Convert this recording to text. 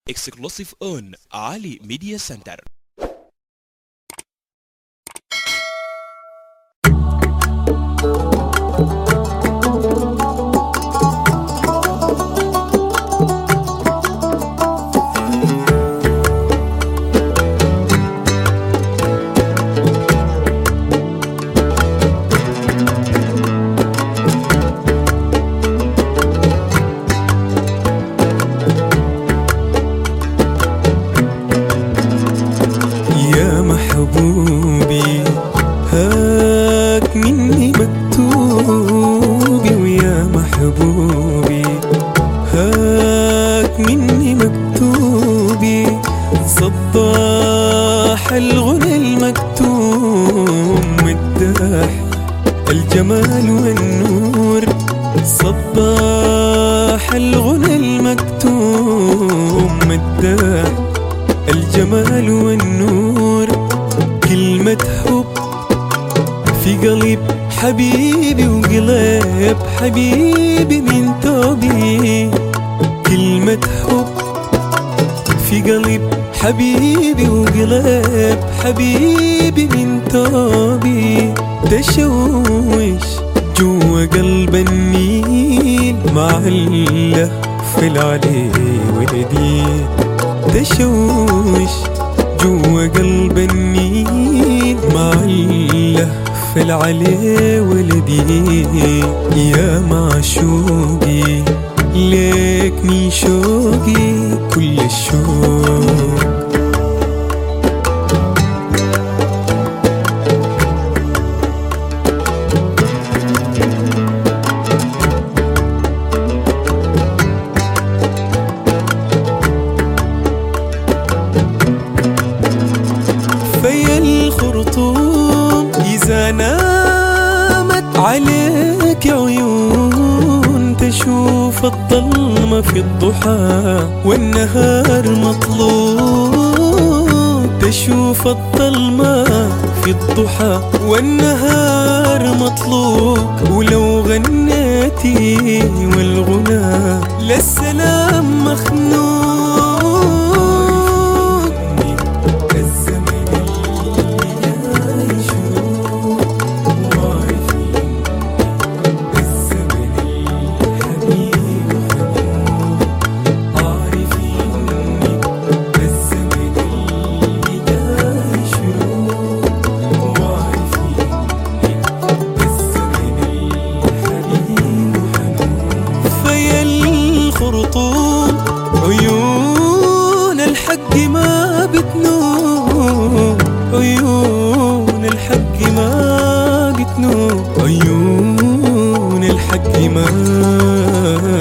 exclusive on Ali Media Center. محبوبي هاك مني مكتوبي، ويا محبوبي هاك مني مكتوبي، صداح الغنى المكتوم مداح الجمال والنور، صداح الغنى المكتوم مداح الجمال والنور، كلمة حب في قلب حبيبي وقلب حبيبي من توبي، كلمة حب في قلب حبيبي وقلب حبيبي من توبي، تشوش جوا قلب النيل مع اللهف العلي ولدي، تشوش جوا قلب النيل مع اللهف العلي ولدي، يا معشوقي ليك من شوقي كل الشوق. في الخرطوم إذا نامت عليك عيون، تشوف الظلمة في الضحى والنهار مطلوب، تشوف الظلمة في الضحى والنهار مطلوب، ولو غنيتي والغنى للسلام مخنوق، عيون الحق ما بتنوم، عيون الحق ما بتنوم، عيون الحق ما